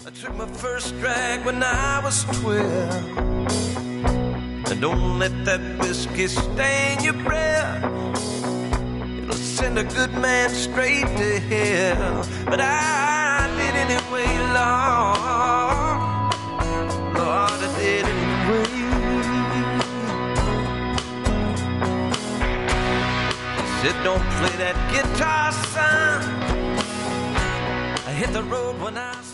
I took my first drag when I was 12. And don't let that whiskey stain your breath. It'll send a good man straight to hell. But I did anyway, Lord. Lord, I did anyway. He said, don't play that guitar, son. I hit the road when I